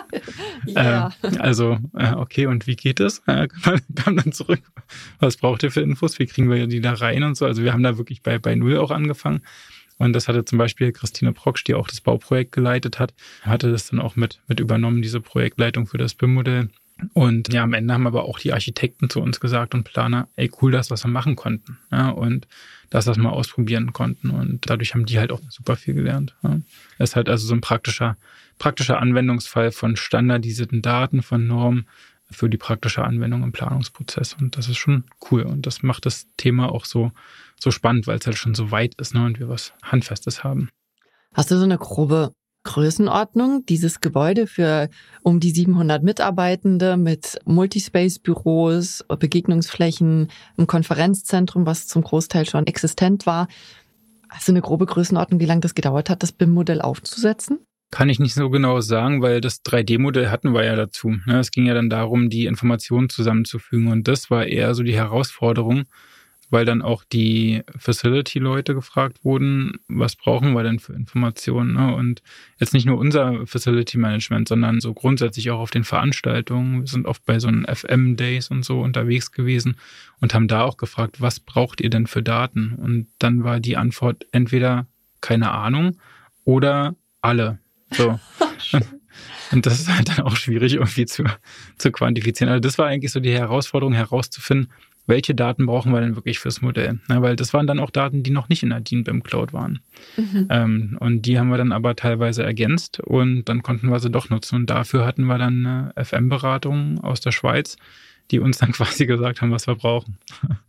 Ja. Okay, und wie geht es? Kam dann zurück, was braucht ihr für Infos? Wie kriegen wir die da rein und so? Also wir haben da wirklich bei Null auch angefangen. Und das hatte zum Beispiel Christine Proksch, die auch das Bauprojekt geleitet hat, hatte das dann auch mit übernommen, diese Projektleitung für das BIM-Modell. Und ja, am Ende haben aber auch die Architekten zu uns gesagt und Planer, cool, das, was wir machen konnten. Ja, und dass wir das mal ausprobieren konnten. Und dadurch haben die halt auch super viel gelernt. Ja. Es ist halt also so ein praktischer Anwendungsfall von standardisierten Daten, von Normen für die praktische Anwendung im Planungsprozess. Und das ist schon cool. Und das macht das Thema auch so spannend, weil es halt schon so weit ist, ne, und wir was Handfestes haben. Hast du so eine grobe Größenordnung? Dieses Gebäude für um die 700 Mitarbeitende mit Multispace-Büros, Begegnungsflächen, im Konferenzzentrum, was zum Großteil schon existent war. Hast du eine grobe Größenordnung, wie lange das gedauert hat, das BIM-Modell aufzusetzen? Kann ich nicht so genau sagen, weil das 3D-Modell hatten wir ja dazu. Es ging ja dann darum, die Informationen zusammenzufügen. Und das war eher so die Herausforderung, weil dann auch die Facility-Leute gefragt wurden, was brauchen wir denn für Informationen? Und jetzt nicht nur unser Facility-Management, sondern so grundsätzlich auch auf den Veranstaltungen. Wir sind oft bei so einen FM-Days und so unterwegs gewesen und haben da auch gefragt, was braucht ihr denn für Daten? Und dann war die Antwort entweder keine Ahnung oder alle. So. Und das ist halt dann auch schwierig irgendwie zu quantifizieren. Also das war eigentlich so die Herausforderung, herauszufinden, welche Daten brauchen wir denn wirklich fürs Modell? Weil das waren dann auch Daten, die noch nicht in der DIN BIM Cloud waren. Und die haben wir dann aber teilweise ergänzt und dann konnten wir sie doch nutzen. Und dafür hatten wir dann eine FM-Beratung aus der Schweiz, die uns dann quasi gesagt haben, was wir brauchen.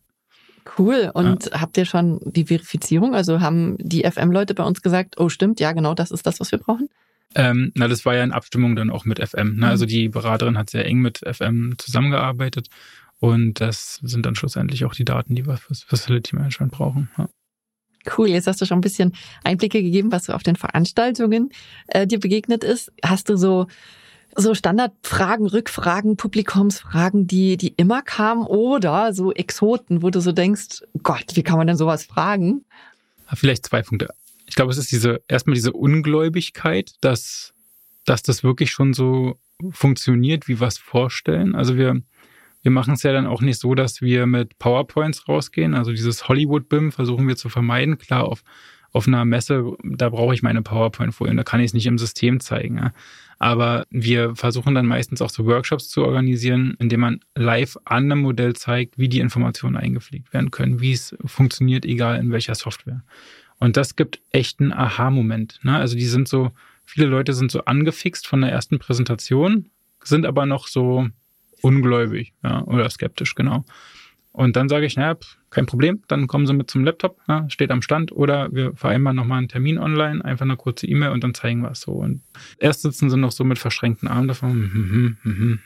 Cool. Und habt ihr schon die Verifizierung? Also haben die FM-Leute bei uns gesagt, oh stimmt, ja genau, das ist das, was wir brauchen? Das war ja in Abstimmung dann auch mit FM. Also die Beraterin hat sehr eng mit FM zusammengearbeitet. Und das sind dann schlussendlich auch die Daten, die wir fürs Facility Management brauchen. Ja. Cool, jetzt hast du schon ein bisschen Einblicke gegeben, was so auf den Veranstaltungen dir begegnet ist. Hast du so Standardfragen, Rückfragen, Publikumsfragen, die immer kamen oder so Exoten, wo du so denkst, Gott, wie kann man denn sowas fragen? Vielleicht 2 Punkte. Ich glaube, es ist erstmal diese Ungläubigkeit, dass das wirklich schon so funktioniert, wie wir es vorstellen. Also wir machen es ja dann auch nicht so, dass wir mit PowerPoints rausgehen. Also dieses Hollywood-BIM versuchen wir zu vermeiden. Klar, auf einer Messe, da brauche ich meine PowerPoint-Folien, da kann ich es nicht im System zeigen. Ja. Aber wir versuchen dann meistens auch so Workshops zu organisieren, indem man live an einem Modell zeigt, wie die Informationen eingepflegt werden können, wie es funktioniert, egal in welcher Software. Und das gibt echt einen Aha-Moment. Ne? Also viele Leute sind so angefixt von der ersten Präsentation, sind aber noch so ungläubig, ja, oder skeptisch, genau. Und dann sage ich, kein Problem, dann kommen Sie mit zum Laptop, steht am Stand, oder wir vereinbaren nochmal einen Termin online, einfach eine kurze E-Mail und dann zeigen wir es so. Und erst sitzen sie noch so mit verschränkten Armen davon.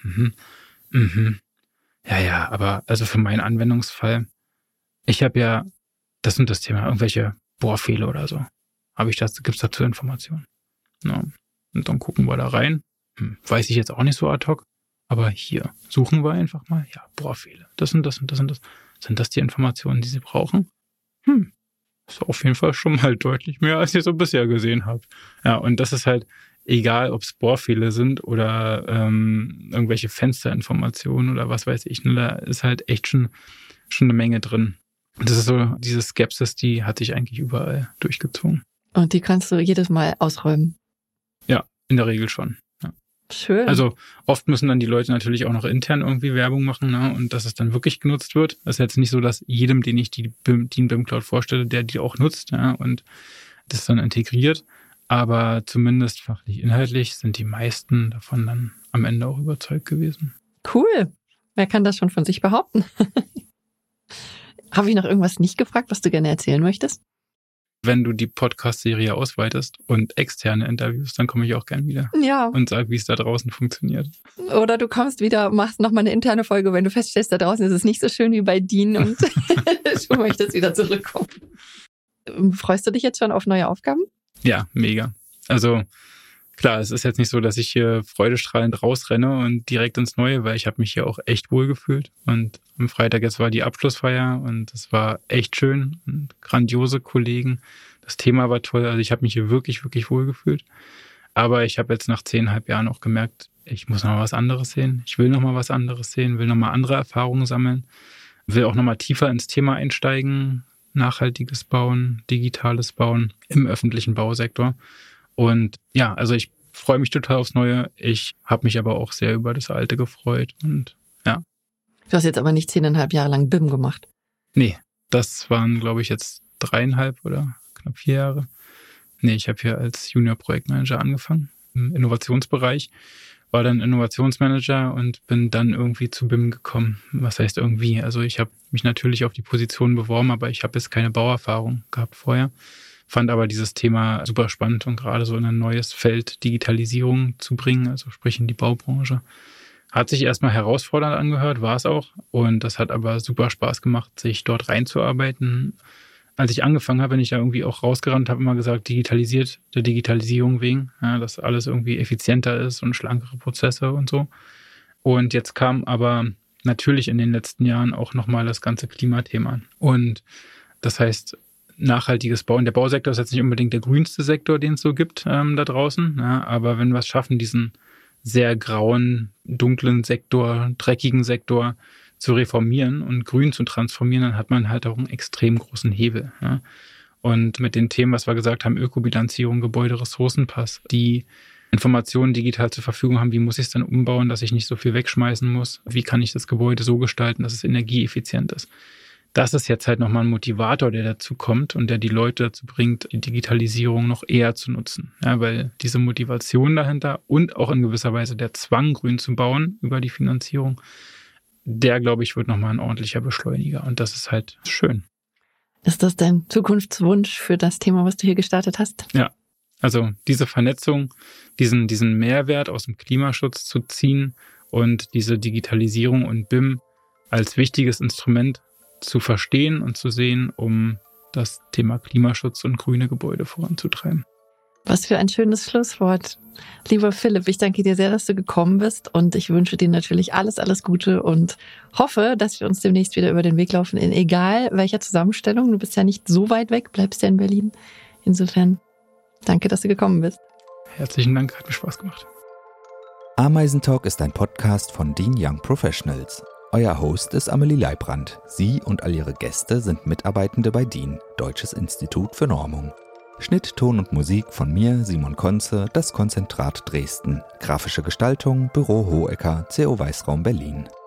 Ja, aber also für meinen Anwendungsfall, ich habe ja das und das Thema, irgendwelche Bohrfehler oder so. Gibt's dazu Informationen? Ja. Und dann gucken wir da rein. Weiß ich jetzt auch nicht so ad hoc. Aber hier suchen wir einfach mal, Bohrfehler. Das und das und das und das. Sind das die Informationen, die Sie brauchen? Ist auf jeden Fall schon mal deutlich mehr, als ich so bisher gesehen habe. Ja, und das ist halt egal, ob es Bohrfehler sind oder irgendwelche Fensterinformationen oder was weiß ich. Da ist halt echt schon eine Menge drin. Das ist so, diese Skepsis, die hat sich eigentlich überall durchgezogen. Und die kannst du jedes Mal ausräumen? Ja, in der Regel schon. Ja. Schön. Also oft müssen dann die Leute natürlich auch noch intern irgendwie Werbung machen, ne? Und dass es dann wirklich genutzt wird. Das ist jetzt nicht so, dass jedem, den ich die DIN BIM Cloud vorstelle, der die auch nutzt, ja, und das dann integriert. Aber zumindest fachlich, inhaltlich sind die meisten davon dann am Ende auch überzeugt gewesen. Cool. Wer kann das schon von sich behaupten? Habe ich noch irgendwas nicht gefragt, was du gerne erzählen möchtest? Wenn du die Podcast-Serie ausweitest und externe Interviews, dann komme ich auch gern wieder. Ja. Und sage, wie es da draußen funktioniert. Oder du kommst wieder, machst nochmal eine interne Folge, wenn du feststellst, da draußen ist es nicht so schön wie bei DIN und du möchtest wieder zurückkommen. Freust du dich jetzt schon auf neue Aufgaben? Ja, mega. Also klar, es ist jetzt nicht so, dass ich hier freudestrahlend rausrenne und direkt ins Neue, weil ich habe mich hier auch echt wohl gefühlt. Und am Freitag jetzt war die Abschlussfeier und es war echt schön und grandiose Kollegen. Das Thema war toll, also ich habe mich hier wirklich, wirklich wohl gefühlt. Aber ich habe jetzt nach 10,5 Jahren auch gemerkt, ich muss noch mal was anderes sehen. Ich will noch mal was anderes sehen, will noch mal andere Erfahrungen sammeln, will auch noch mal tiefer ins Thema einsteigen. Nachhaltiges Bauen, digitales Bauen im öffentlichen Bausektor. Und ja, also ich freue mich total aufs Neue. Ich habe mich aber auch sehr über das Alte gefreut und ja. Du hast jetzt aber nicht 10,5 Jahre lang BIM gemacht. Nee, das waren, glaube ich, jetzt 3,5 oder knapp 4 Jahre. Nee, ich habe hier als Junior-Projektmanager angefangen im Innovationsbereich war dann Innovationsmanager und bin dann irgendwie zu BIM gekommen. Was heißt irgendwie? Also ich habe mich natürlich auf die Position beworben, aber ich habe jetzt keine Bauerfahrung gehabt vorher. Fand aber dieses Thema super spannend und gerade so in ein neues Feld Digitalisierung zu bringen, also sprich in die Baubranche. Hat sich erstmal herausfordernd angehört, war es auch. Und das hat aber super Spaß gemacht, sich dort reinzuarbeiten. Als ich angefangen habe, bin ich da irgendwie auch rausgerannt, habe immer gesagt, digitalisiert, der Digitalisierung wegen, ja, dass alles irgendwie effizienter ist und schlankere Prozesse und so. Und jetzt kam aber natürlich in den letzten Jahren auch nochmal das ganze Klimathema. Und das heißt, nachhaltiges Bauen. Der Bausektor ist jetzt nicht unbedingt der grünste Sektor, den es so gibt da draußen. Ja, aber wenn wir es schaffen, diesen sehr grauen, dunklen Sektor, dreckigen Sektor zu reformieren und grün zu transformieren, dann hat man halt auch einen extrem großen Hebel. Ja. Und mit den Themen, was wir gesagt haben, Ökobilanzierung, Gebäude, Ressourcenpass, die Informationen digital zur Verfügung haben, wie muss ich es dann umbauen, dass ich nicht so viel wegschmeißen muss, wie kann ich das Gebäude so gestalten, dass es energieeffizient ist. Das ist jetzt halt nochmal ein Motivator, der dazu kommt und der die Leute dazu bringt, die Digitalisierung noch eher zu nutzen. Ja, weil diese Motivation dahinter und auch in gewisser Weise der Zwang, grün zu bauen über die Finanzierung, der, glaube ich, wird nochmal ein ordentlicher Beschleuniger. Und das ist halt schön. Ist das dein Zukunftswunsch für das Thema, was du hier gestartet hast? Ja, also diese Vernetzung, diesen Mehrwert aus dem Klimaschutz zu ziehen und diese Digitalisierung und BIM als wichtiges Instrument zu verstehen und zu sehen, um das Thema Klimaschutz und grüne Gebäude voranzutreiben. Was für ein schönes Schlusswort. Lieber Philipp, ich danke dir sehr, dass du gekommen bist und ich wünsche dir natürlich alles, alles Gute und hoffe, dass wir uns demnächst wieder über den Weg laufen, in egal welcher Zusammenstellung. Du bist ja nicht so weit weg, bleibst ja in Berlin. Insofern danke, dass du gekommen bist. Herzlichen Dank, hat mir Spaß gemacht. Ameisentalk ist ein Podcast von Dean Young Professionals. Euer Host ist Amelie Leibrand. Sie und all ihre Gäste sind Mitarbeitende bei DIN, Deutsches Institut für Normung. Schnitt, Ton und Musik von mir, Simon Konze, das Konzentrat Dresden. Grafische Gestaltung, Büro Hohecker, CO Weißraum Berlin.